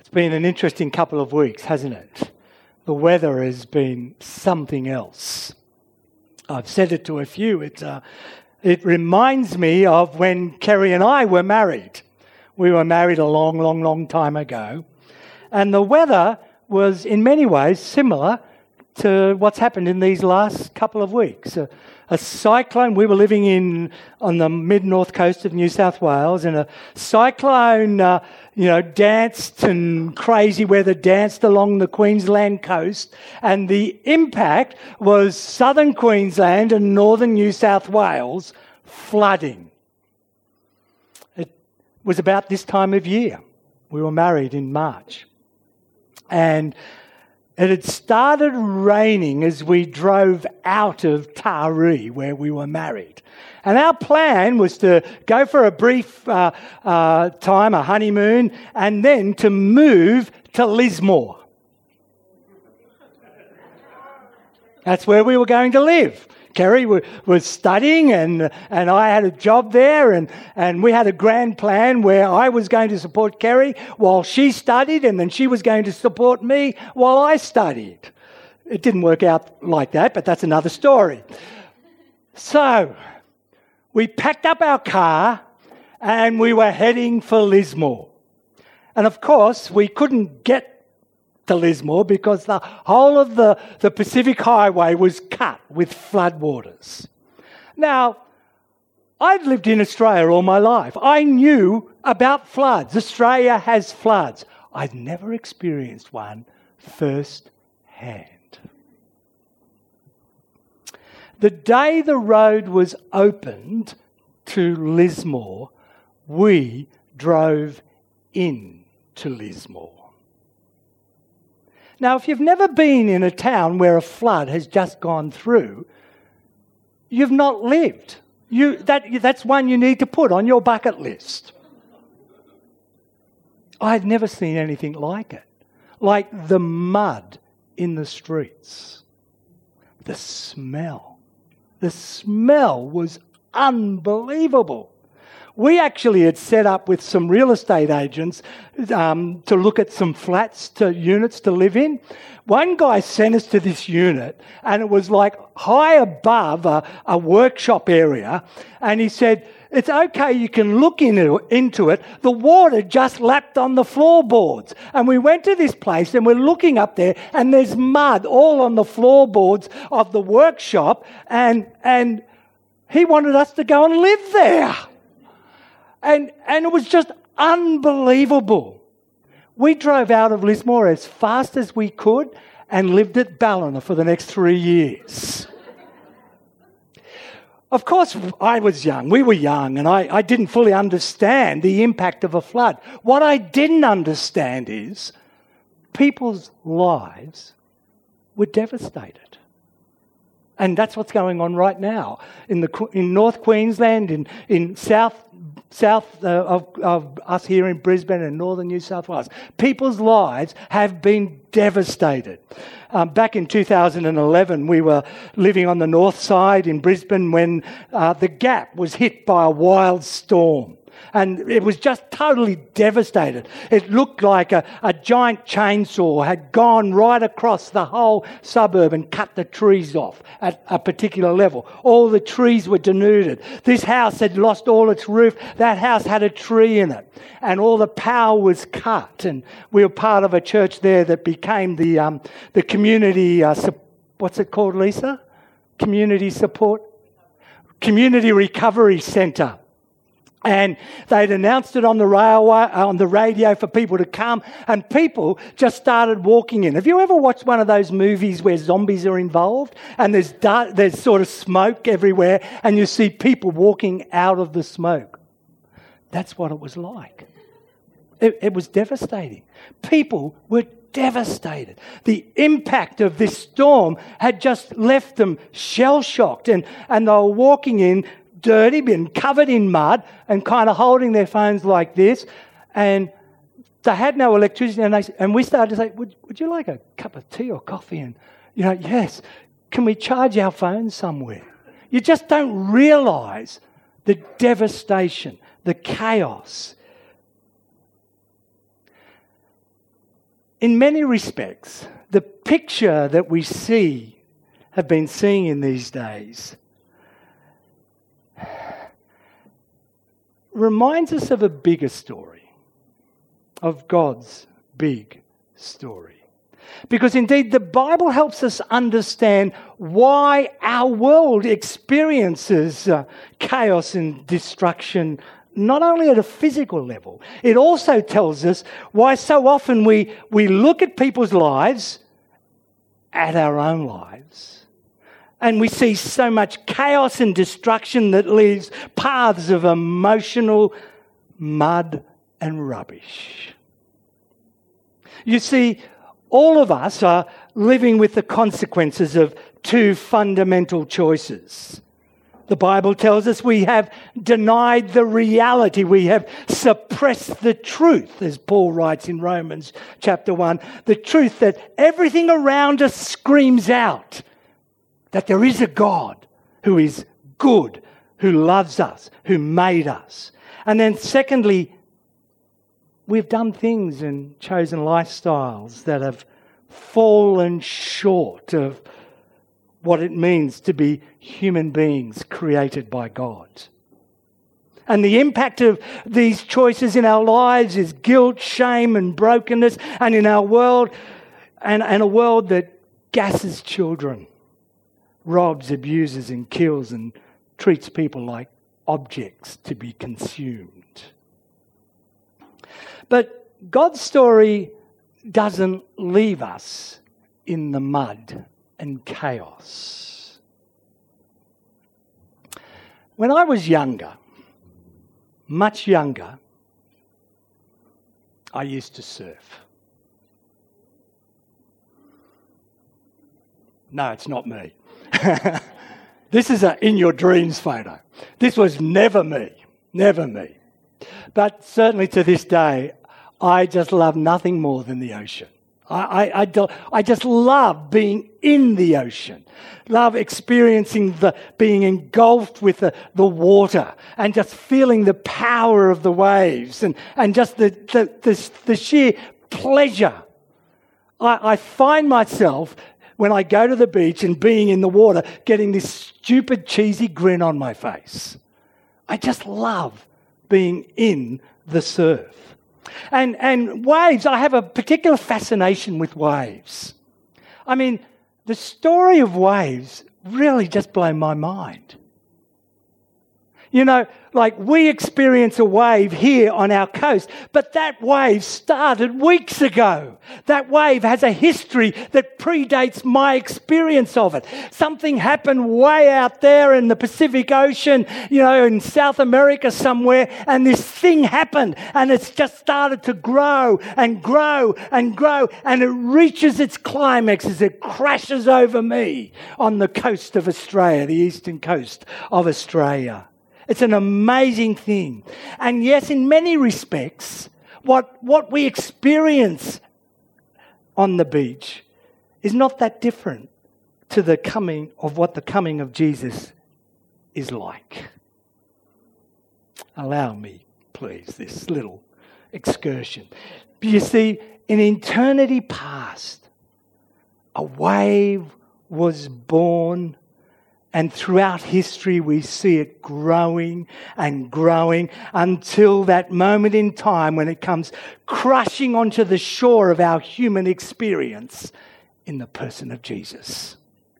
It's been an interesting couple of weeks, hasn't it? The weather has been something else. I've said it to a few. It reminds me of when Kerry and I were married. We were married a long, long, long time ago. And the weather was in many ways similar to what's happened in these last couple of weeks. A cyclone, we were living on the mid-north coast of New South Wales, and a cyclone, danced and crazy weather danced along the Queensland coast, and the impact was southern Queensland and northern New South Wales flooding. It was about this time of year. We were married in March. And it had started raining as we drove out of Taree, where we were married. And our plan was to go for a brief time, a honeymoon, and then to move to Lismore. That's where we were going to live. Kerry was studying and I had a job there and we had a grand plan where I was going to support Kerry while she studied, and then she was going to support me while I studied. It didn't work out like that, but that's another story. So we packed up our car and we were heading for Lismore. And of course, we couldn't get to Lismore because the whole of the Pacific Highway was cut with floodwaters. Now, I'd lived in Australia all my life. I knew about floods. Australia has floods. I'd never experienced one firsthand. The day the road was opened to Lismore, we drove in to Lismore. Now, if you've never been in a town where a flood has just gone through, you've not lived. That's one you need to put on your bucket list. I'd never seen anything like it. Like the mud in the streets. The smell. The smell was unbelievable. We actually had set up with some real estate agents to look at some units to live in. One guy sent us to this unit, and it was like high above a workshop area, and he said, "It's okay, you can look into it. The water just lapped on the floorboards." And we went to this place, and we're looking up there, and there's mud all on the floorboards of the workshop, and he wanted us to go and live there. And it was just unbelievable. We drove out of Lismore as fast as we could and lived at Ballina for the next 3 years. Of course, I was young. We were young, and I didn't fully understand the impact of a flood. What I didn't understand is people's lives were devastated. And that's what's going on right now in North Queensland, in south of us here in Brisbane and northern New South Wales. People's lives have been devastated. Back in 2011, we were living on the north side in Brisbane when the Gap was hit by a wild storm. And it was just totally devastated. It looked like a giant chainsaw had gone right across the whole suburb and cut the trees off at a particular level. All the trees were denuded. This house had lost all its roof. That house had a tree in it. And all the power was cut. And we were part of a church there that became the community, what's it called, Lisa? Community Recovery Centre. And they'd announced it on the railway, on the radio for people to come, and people just started walking in. Have you ever watched one of those movies where zombies are involved and there's sort of smoke everywhere and you see people walking out of the smoke? That's what it was like. It was devastating. People were devastated. The impact of this storm had just left them shell-shocked, and they were walking in dirty, been covered in mud, and kind of holding their phones like this, and they had no electricity, and we started to say, would you like a cup of tea or coffee? And, yes, can we charge our phones somewhere? You just don't realise the devastation, the chaos. in many respects, the picture that we have been seeing in these days, reminds us of a bigger story, of God's big story. Because indeed the Bible helps us understand why our world experiences chaos and destruction, not only at a physical level. It also tells us why so often we look at people's lives, at our own lives, and we see so much chaos and destruction that leaves paths of emotional mud and rubbish. You see, all of us are living with the consequences of two fundamental choices. The Bible tells us we have denied the reality. We have suppressed the truth, as Paul writes in Romans chapter 1. The truth that everything around us screams out that there is a God who is good, who loves us, who made us. And then secondly, we've done things and chosen lifestyles that have fallen short of what it means to be human beings created by God. And the impact of these choices in our lives is guilt, shame and brokenness, and in our world, and a world that gasses children, robs, abuses and kills and treats people like objects to be consumed. But God's story doesn't leave us in the mud and chaos. When I was younger, much younger, I used to surf. No, it's not me. This is a in your dreams photo. This was never me. But certainly to this day, I just love nothing more than the ocean. I just love being in the ocean, love experiencing being engulfed with the water and just feeling the power of the waves and just the sheer pleasure. I find myself, when I go to the beach and being in the water, getting this stupid, cheesy grin on my face. I just love being in the surf. And waves, I have a particular fascination with waves. I mean, the story of waves really just blow my mind. You know, like we experience a wave here on our coast, but that wave started weeks ago. That wave has a history that predates my experience of it. Something happened way out there in the Pacific Ocean, you know, in South America somewhere, and this thing happened, and it's just started to grow and grow and grow, and it reaches its climax as it crashes over me on the coast of Australia, the eastern coast of Australia. It's an amazing thing. And yes, in many respects, what we experience on the beach is not that different to the coming of Jesus is like. Allow me, please, this little excursion. You see, in eternity past, a wave was born. And throughout history, we see it growing and growing until that moment in time when it comes crashing onto the shore of our human experience in the person of Jesus.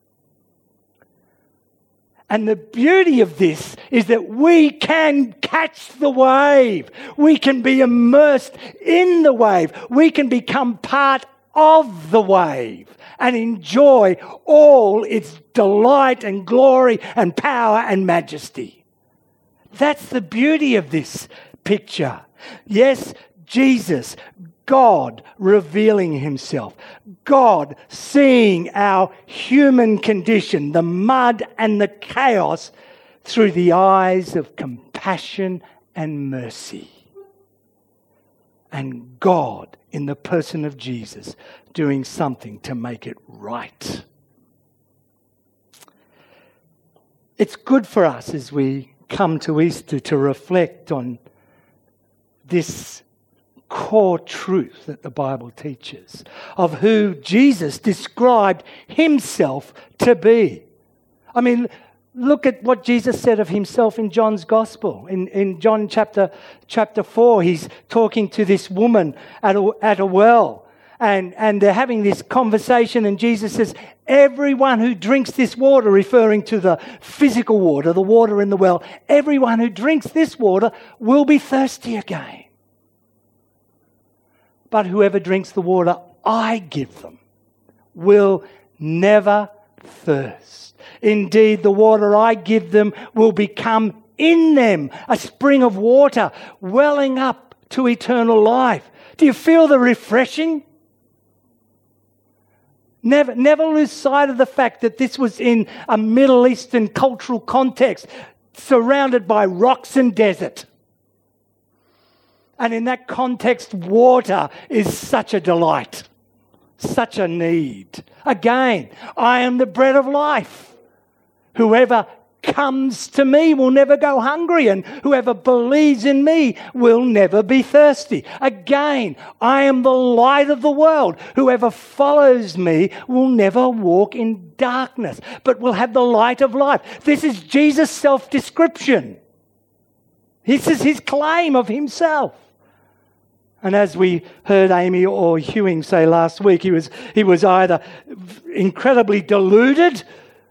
And the beauty of this is that we can catch the wave. We can be immersed in the wave. We can become part of the wave and enjoy all its delight and glory and power and majesty. That's the beauty of this picture. Yes, Jesus, God revealing himself, God seeing our human condition, the mud and the chaos, through the eyes of compassion and mercy. And God, in the person of Jesus, doing something to make it right. It's good for us as we come to Easter to reflect on this core truth that the Bible teaches of who Jesus described himself to be. I mean, look at what Jesus said of himself in John's Gospel. In John chapter 4, he's talking to this woman at a well. And they're having this conversation, and Jesus says, everyone who drinks this water, referring to the physical water, the water in the well, everyone who drinks this water will be thirsty again. But whoever drinks the water I give them will never thirst. Indeed, the water I give them will become in them a spring of water welling up to eternal life. Do you feel the refreshing? Never lose sight of the fact that this was in a Middle Eastern cultural context, surrounded by rocks and desert. And in that context, water is such a delight, such a need. Again, I am the bread of life. Whoever comes to me will never go hungry, and whoever believes in me will never be thirsty. Again, I am the light of the world. Whoever follows me will never walk in darkness, but will have the light of life. This is Jesus' self-description. This is his claim of himself. And as we heard Amy or Hewing say last week, he was either incredibly deluded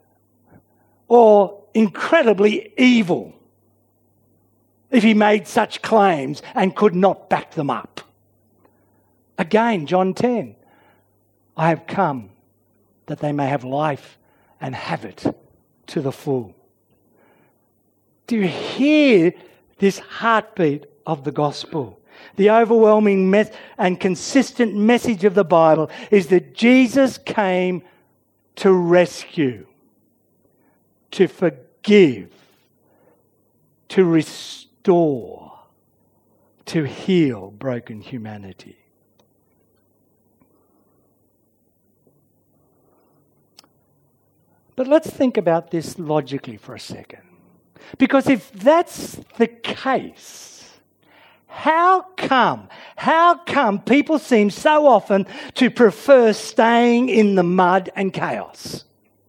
or incredibly evil if he made such claims and could not back them up. Again, John 10, I have come that they may have life and have it to the full. Do you hear this heartbeat of the gospel? The overwhelming and consistent message of the Bible is that Jesus came to rescue, to forgive, to restore, to heal broken humanity. But let's think about this logically for a second. Because if that's the case, how come people seem so often to prefer staying in the mud and chaos?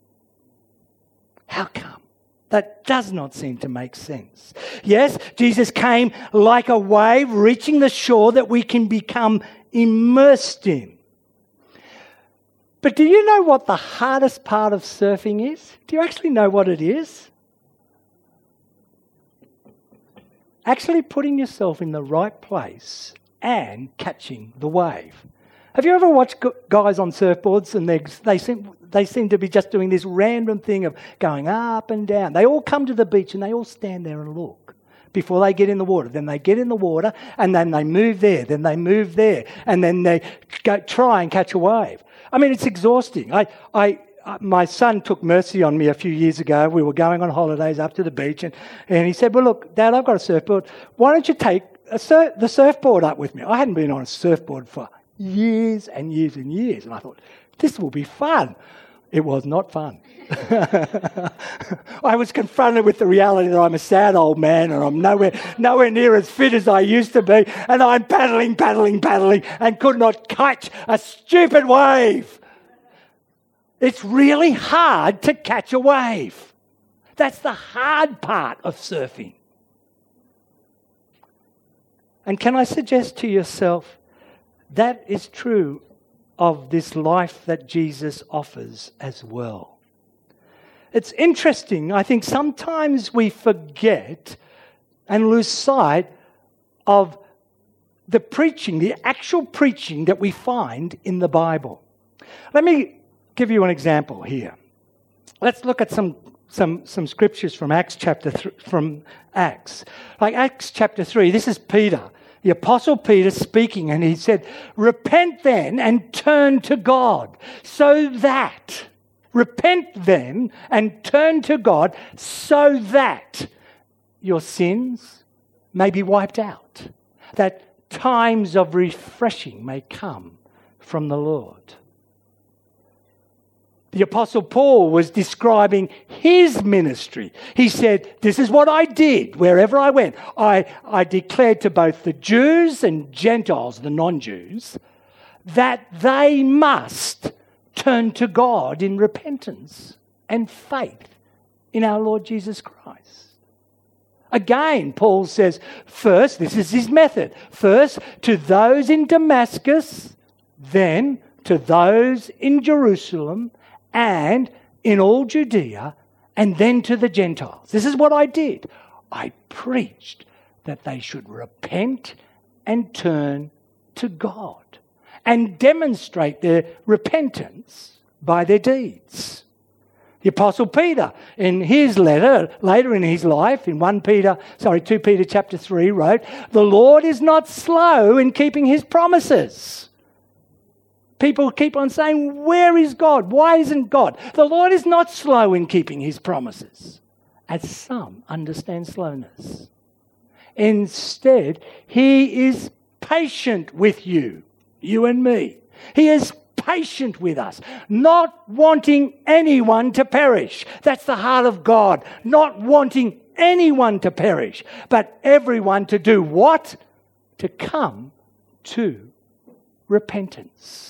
How come? That does not seem to make sense. Yes, Jesus came like a wave reaching the shore that we can become immersed in. But do you know what the hardest part of surfing is? Do you actually know what it is? Actually putting yourself in the right place and catching the wave. Have you ever watched guys on surfboards and they seem to be just doing this random thing of going up and down? They all come to the beach and they all stand there and look before they get in the water. Then they get in the water and then they move there, then they move there, and then they try and catch a wave. I mean, it's exhausting. My son took mercy on me a few years ago. We were going on holidays up to the beach and he said, well, look, Dad, I've got a surfboard. Why don't you take the surfboard up with me? I hadn't been on a surfboard for years and years and years. And I thought, this will be fun. It was not fun. I was confronted with the reality that I'm a sad old man and I'm nowhere near as fit as I used to be. And I'm paddling and could not catch a stupid wave. It's really hard to catch a wave. That's the hard part of surfing. And can I suggest to yourself, that is true of this life that Jesus offers as well. It's interesting. I think sometimes we forget and lose sight of the preaching, the actual preaching that we find in the Bible. Let me give you an example here. Let's look at some scriptures from Acts Like Acts chapter 3, this is Peter, the Apostle Peter speaking, and he said, repent then and turn to God repent then and turn to God so that your sins may be wiped out, that times of refreshing may come from the Lord. The Apostle Paul was describing his ministry. He said, this is what I did wherever I went. I declared to both the Jews and Gentiles, the non-Jews, that they must turn to God in repentance and faith in our Lord Jesus Christ. Again, Paul says, first, this is his method, first to those in Damascus, then to those in Jerusalem, and in all Judea, and then to the Gentiles. This is what I did. I preached that they should repent and turn to God and demonstrate their repentance by their deeds. The Apostle Peter, in his letter, later in his life, in 2 Peter chapter 3, wrote, "The Lord is not slow in keeping his promises." People keep on saying, where is God? Why isn't God? The Lord is not slow in keeping his promises, as some understand slowness. Instead, he is patient with you and me. He is patient with us, not wanting anyone to perish. That's the heart of God, not wanting anyone to perish, but everyone to do what? To come to repentance.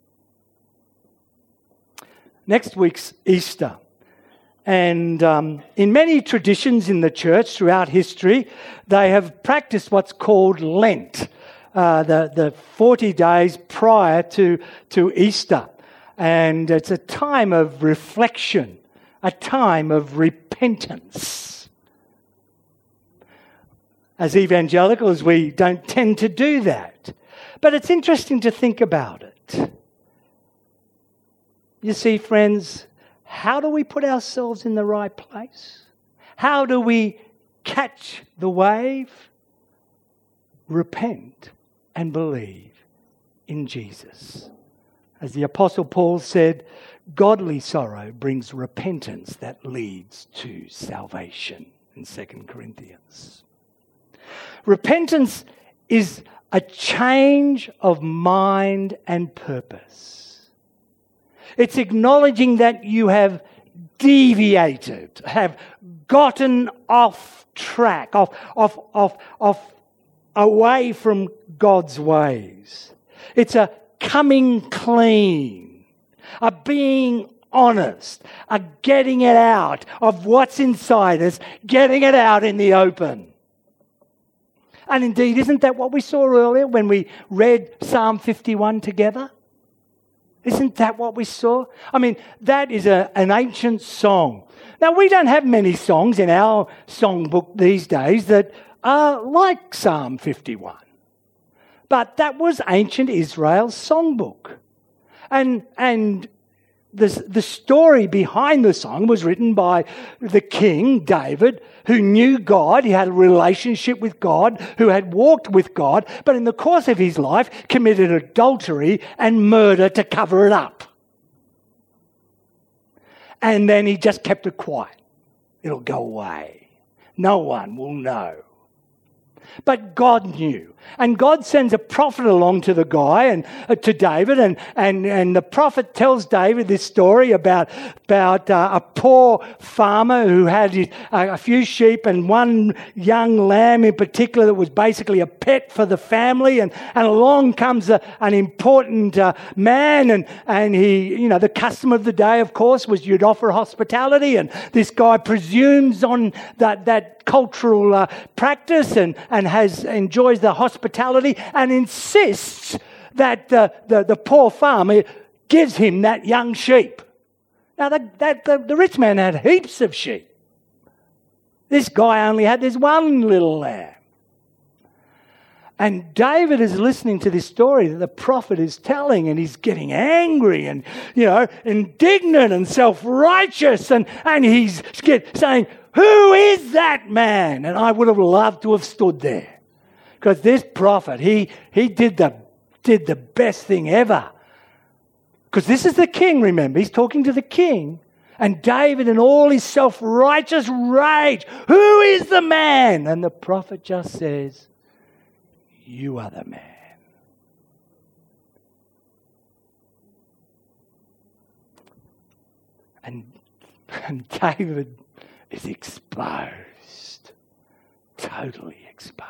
Next week's Easter. And in many traditions in the church throughout history, they have practiced what's called Lent, the 40 days prior to Easter. And it's a time of reflection, a time of repentance. As evangelicals, we don't tend to do that. But it's interesting to think about it. You see, friends, how do we put ourselves in the right place? How do we catch the wave? Repent and believe in Jesus. As the Apostle Paul said, godly sorrow brings repentance that leads to salvation in 2 Corinthians. Repentance is a change of mind and purpose. It's acknowledging that you have deviated, have gotten off track, off away from God's ways. It's a coming clean, a being honest, a getting it out of what's inside us, getting it out in the open. And indeed, isn't that what we saw earlier when we read Psalm 51 together? Isn't that what we saw? I mean, that is an ancient song. Now, we don't have many songs in our songbook these days that are like Psalm 51. But that was ancient Israel's songbook. And the story behind the song was written by the king, David, who knew God. He had a relationship with God, who had walked with God, but in the course of his life committed adultery and murder to cover it up. And then he just kept it quiet. It'll go away. No one will know. But God knew. And God sends a prophet along to the guy and to David, and the prophet tells David this story about a poor farmer who had a few sheep and one young lamb in particular that was basically a pet for the family. And along comes an important man, and he, the custom of the day, of course, was you'd offer hospitality, and this guy presumes on that cultural practice and enjoys the hospitality and insists that the poor farmer gives him that young sheep. Now, the rich man had heaps of sheep. This guy only had this one little lamb. And David is listening to this story that the prophet is telling, and he's getting angry and, indignant and self-righteous, and he's saying, "Who is that man?" And I would have loved to have stood there. Because this prophet, he did the best thing ever. Because this is the king, remember. He's talking to the king. And David in all his self-righteous rage, "Who is the man?" And the prophet just says, "You are the man." And David is exposed, totally exposed.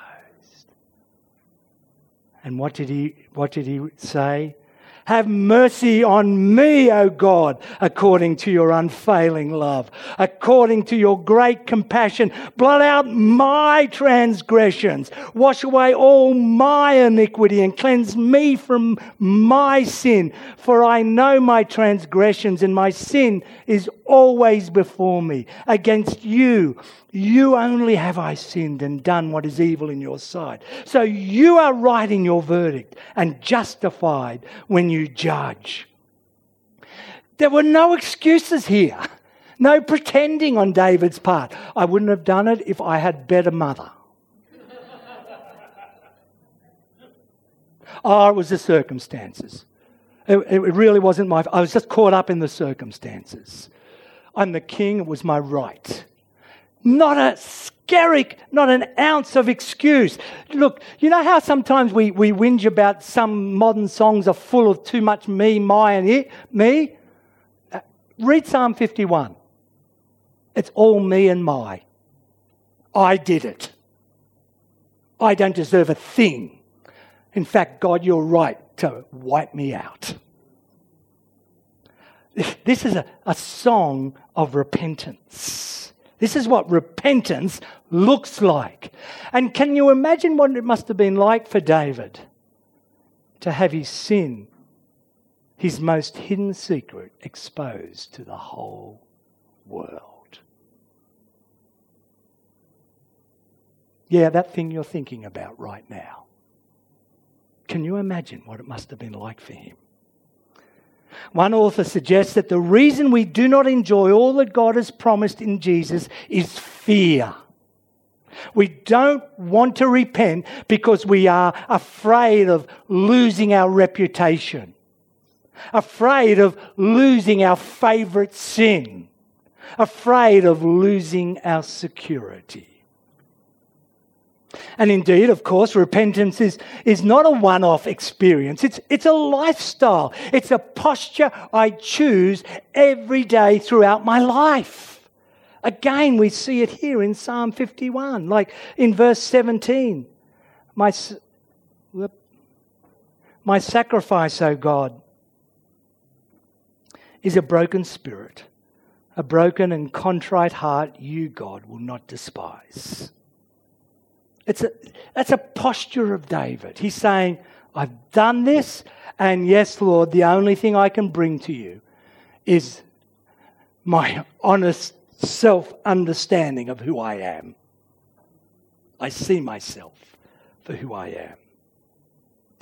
And what did he say? Have mercy on me, O God, according to your unfailing love, according to your great compassion. Blot out my transgressions. Wash away all my iniquity and cleanse me from my sin. For I know my transgressions and my sin is always before me. Against you only have I sinned and done what is evil in your sight. So you are right in your verdict and justified when you judge. There were no excuses here. No pretending on David's part. I wouldn't have done it if I had better mother. Oh, it was the circumstances. It really wasn't I was just caught up in the circumstances. I'm the king, it was my right. Not an ounce of excuse. Look, you know how sometimes we whinge about some modern songs are full of too much me, my, and it, me? Read Psalm 51. It's all me and my. I did it. I don't deserve a thing. In fact, God, you're right to wipe me out. This is a song of repentance. This is what repentance looks like. And can you imagine what it must have been like for David to have his sin, his most hidden secret, exposed to the whole world? Yeah, that thing you're thinking about right now. Can you imagine what it must have been like for him? One author suggests that the reason we do not enjoy all that God has promised in Jesus is fear. We don't want to repent because we are afraid of losing our reputation, afraid of losing our favourite sin, afraid of losing our security. And indeed, of course, repentance is not a one-off experience. It's a lifestyle. It's a posture I choose every day throughout my life. Again, we see it here in Psalm 51, like in verse 17. My sacrifice, O God, is a broken spirit. A broken and contrite heart you, God, will not despise. That's a posture of David. He's saying, I've done this, and yes, Lord, the only thing I can bring to you is my honest self-understanding of who I am. I see myself for who I am.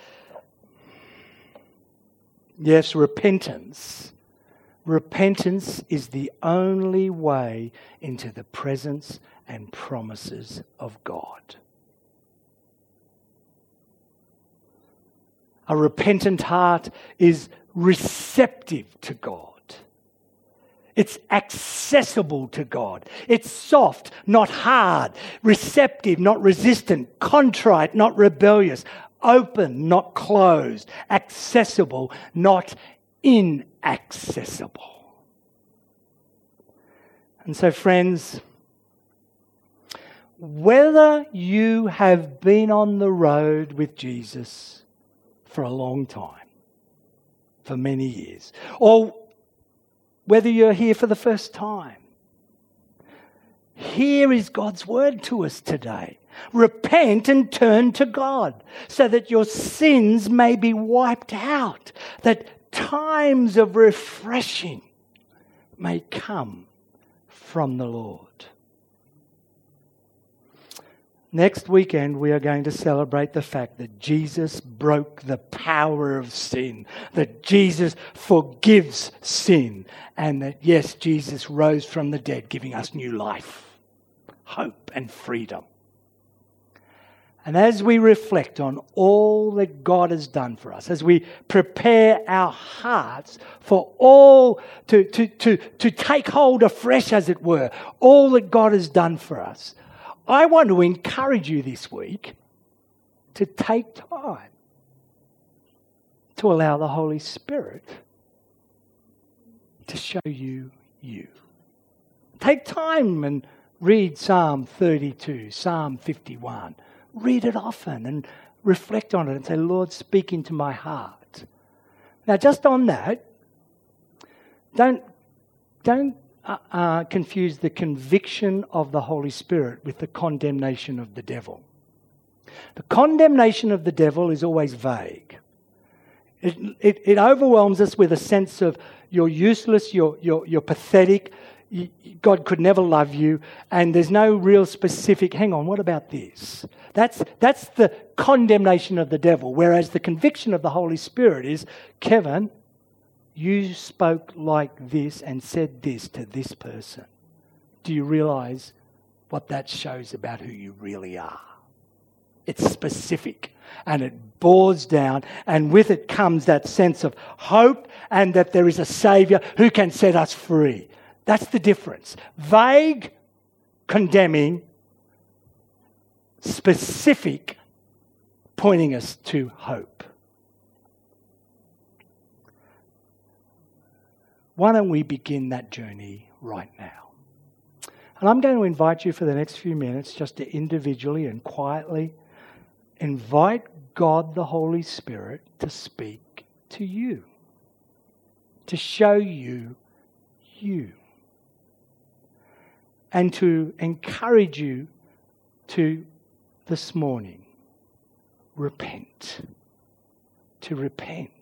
Yes, repentance. Repentance is the only way into the presence and promises of God. A repentant heart is receptive to God. It's accessible to God. It's soft, not hard. Receptive, not resistant. Contrite, not rebellious. Open, not closed. Accessible, not inaccessible. And so, friends, whether you have been on the road with Jesus for a long time, for many years, or whether you're here for the first time, here is God's word to us today. Repent and turn to God so that your sins may be wiped out, that times of refreshing may come from the Lord. Next weekend, we are going to celebrate the fact that Jesus broke the power of sin, that Jesus forgives sin, and that, yes, Jesus rose from the dead, giving us new life, hope, and freedom. And as we reflect on all that God has done for us, as we prepare our hearts for all to take hold afresh, as it were, all that God has done for us, I want to encourage you this week to take time to allow the Holy Spirit to show you you. Take time and read Psalm 32, Psalm 51. Read it often and reflect on it and say, Lord, speak into my heart. Now, just on that, don't confuse the conviction of the Holy Spirit with the condemnation of the devil. The condemnation of the devil is always vague. It overwhelms us with a sense of you're useless, you're pathetic, God could never love you, and there's no real specific, hang on, what about this? That's the condemnation of the devil, whereas the conviction of the Holy Spirit is, Kevin, you spoke like this and said this to this person. Do you realise what that shows about who you really are? It's specific and it bores down, and with it comes that sense of hope and that there is a Saviour who can set us free. That's the difference. Vague, condemning, specific, pointing us to hope. Why don't we begin that journey right now? And I'm going to invite you for the next few minutes just to individually and quietly invite God the Holy Spirit to speak to you, to show you you, and to encourage you to, this morning, repent, to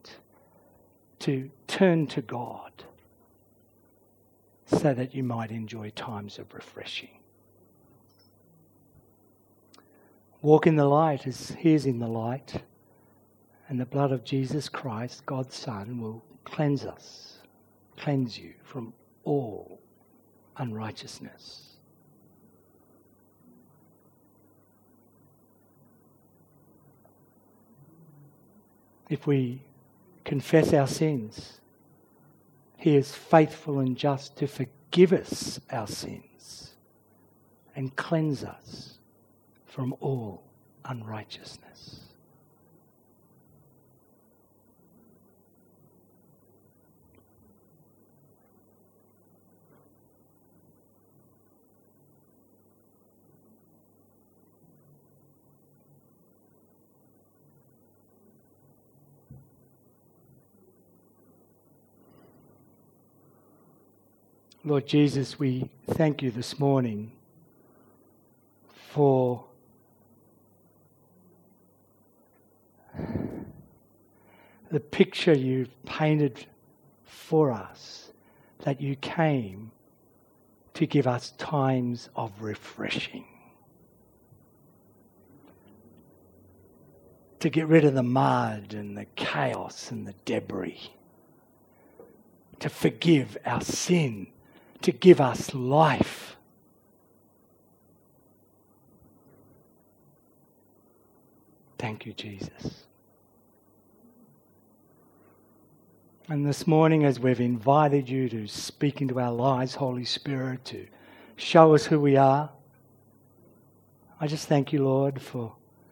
turn to God, so that you might enjoy times of refreshing. Walk in the light as He is in the light, and the blood of Jesus Christ, God's Son, will cleanse you from all unrighteousness. If we confess our sins, He is faithful and just to forgive us our sins and cleanse us from all unrighteousness. Lord Jesus, we thank you this morning for the picture you've painted for us, that you came to give us times of refreshing, to get rid of the mud and the chaos and the debris, to forgive our sin, to give us life. Thank you, Jesus. And this morning, as we've invited you to speak into our lives, Holy Spirit, to show us who we are, I just thank you, Lord, for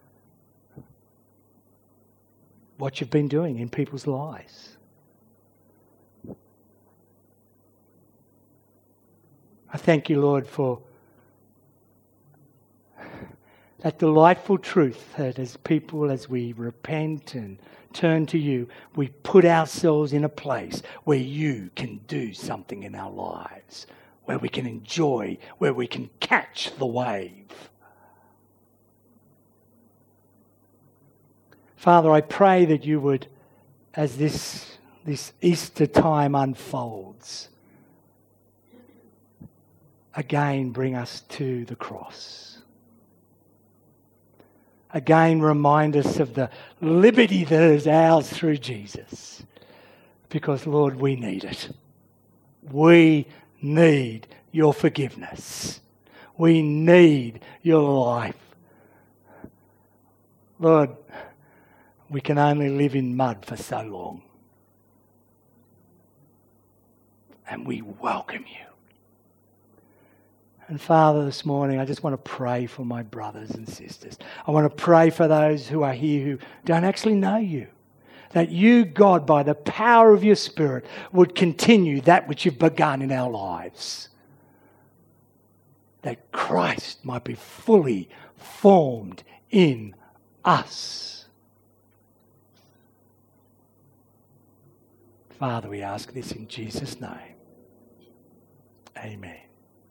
what you've been doing in people's lives. I thank you, Lord, for that delightful truth that as people, as we repent and turn to you, we put ourselves in a place where you can do something in our lives, where we can enjoy, where we can catch the wave. Father, I pray that you would, as this Easter time unfolds, again bring us to the cross. Again remind us of the liberty that is ours through Jesus. Because, Lord, we need it. We need your forgiveness. We need your life. Lord, we can only live in mud for so long. And we welcome you. And Father, this morning, I just want to pray for my brothers and sisters. I want to pray for those who are here who don't actually know you. that you, God, by the power of your Spirit, would continue that which you've begun in our lives. That Christ might be fully formed in us. Father, we ask this in Jesus' name. Amen.